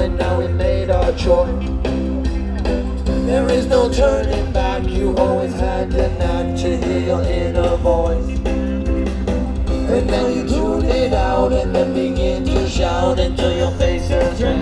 and now we made our choice. There is no turning back, you always had the knack to hear your inner voice. And now you tune it out and then begin to shout until your face turns red.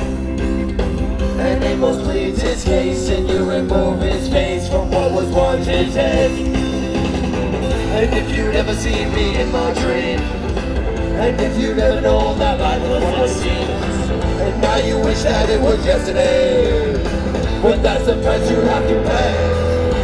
And Amos pleads his case and you remove his face from what was once his head. And if you'd ever seen me in my dream, and if you'd ever known that life was what it seems, and now you wish that it was yesterday, but that's the price you have to pay.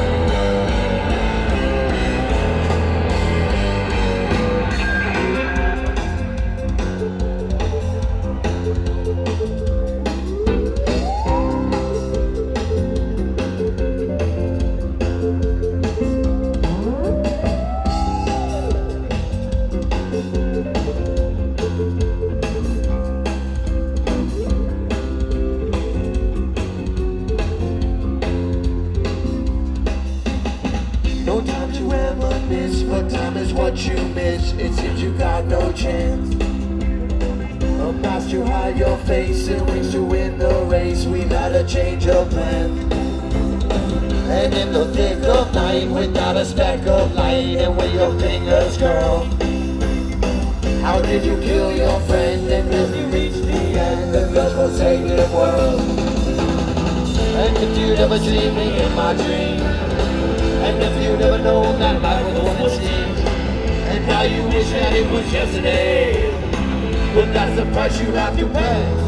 No time to reminisce, but time is what you miss. It seems you got no chance. A mask to hide your face and wings to win the race. We've had a change of plan. And in the thick of night, without a speck of light, and with your fingers curl, how did you kill your friend and really reach the end of your forsaken world? And if you'd ever seen me in my dream, and if you'd ever known that life was what it seemed, and now you wish that it was yesterday, but that's the price you have to pay.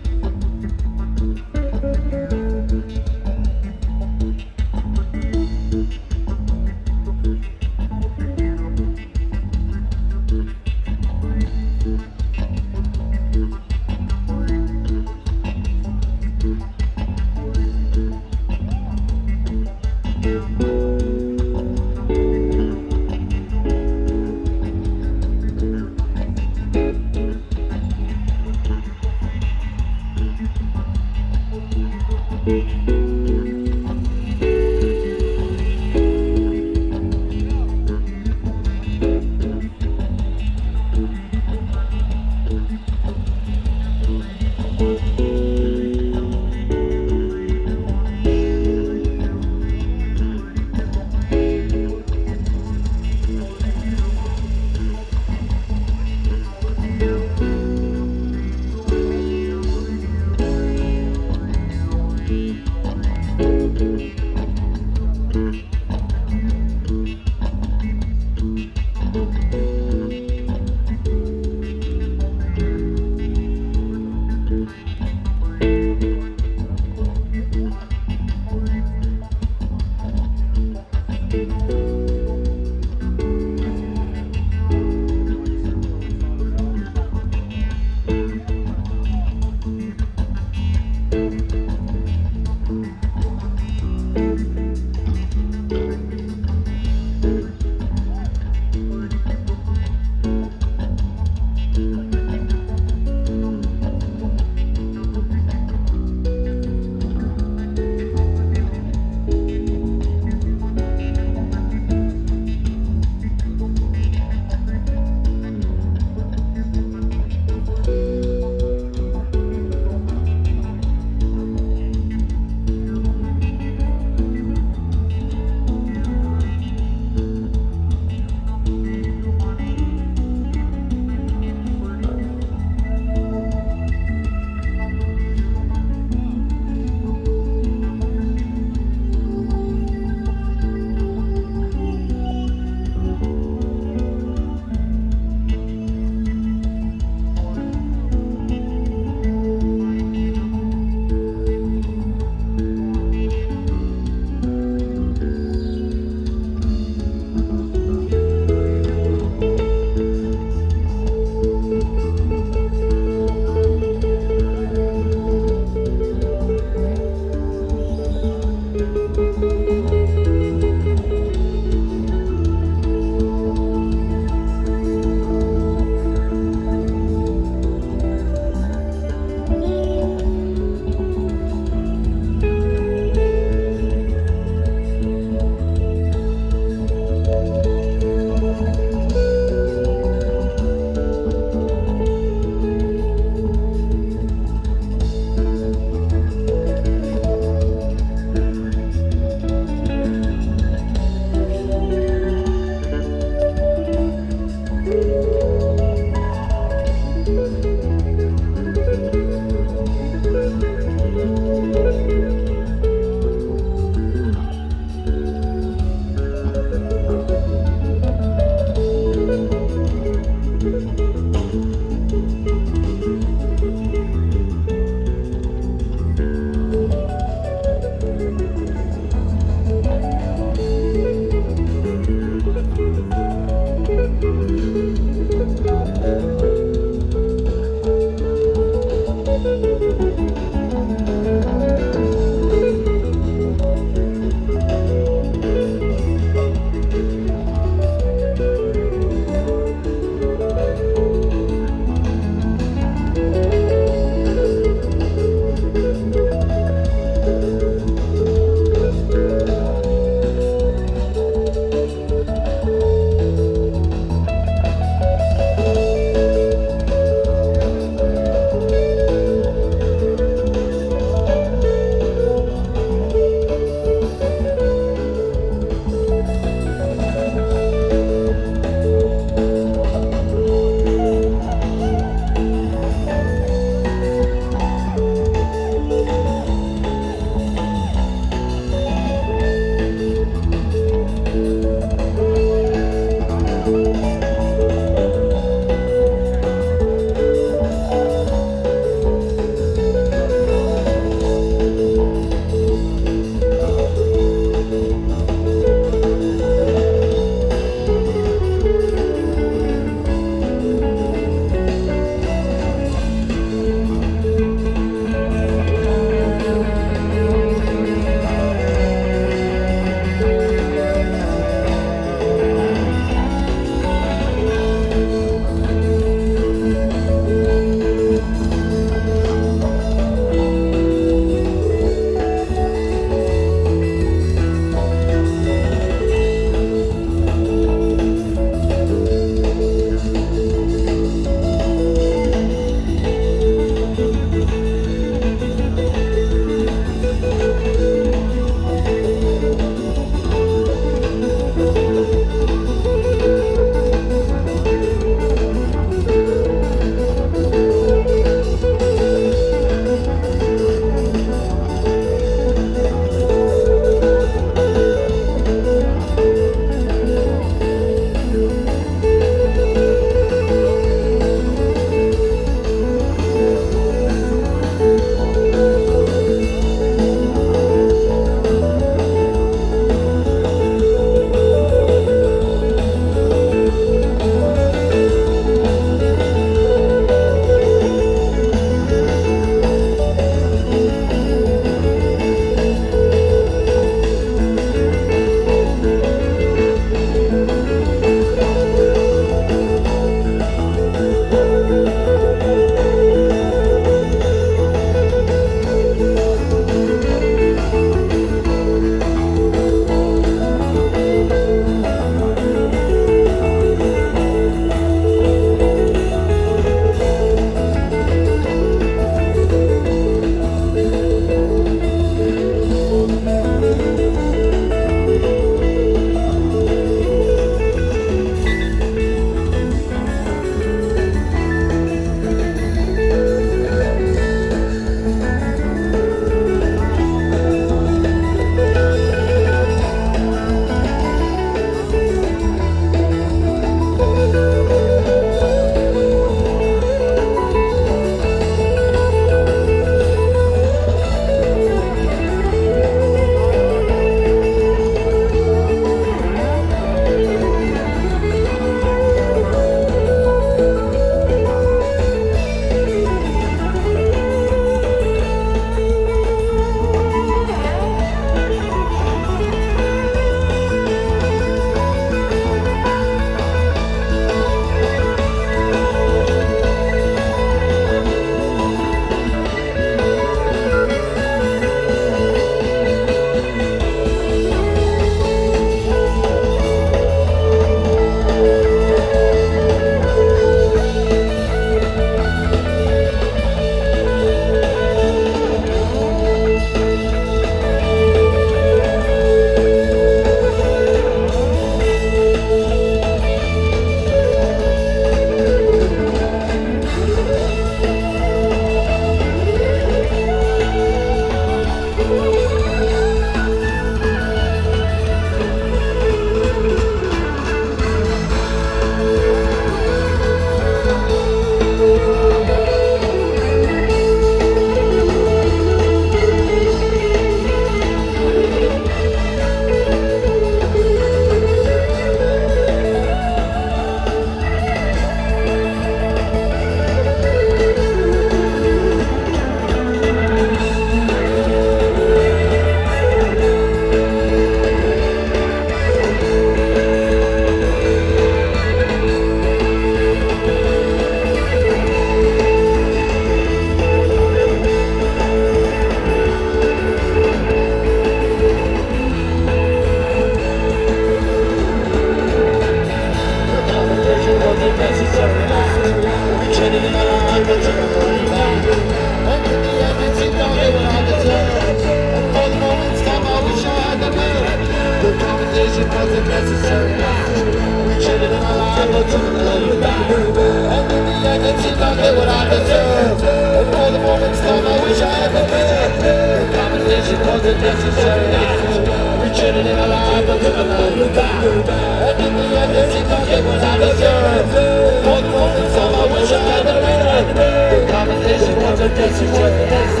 wish I ever been. The competition wasn't necessary. We shouldn't live a life until the life was back. And in the end, it seems like it was out of time. One moment, some I wish I ever been. The competition wasn't necessary.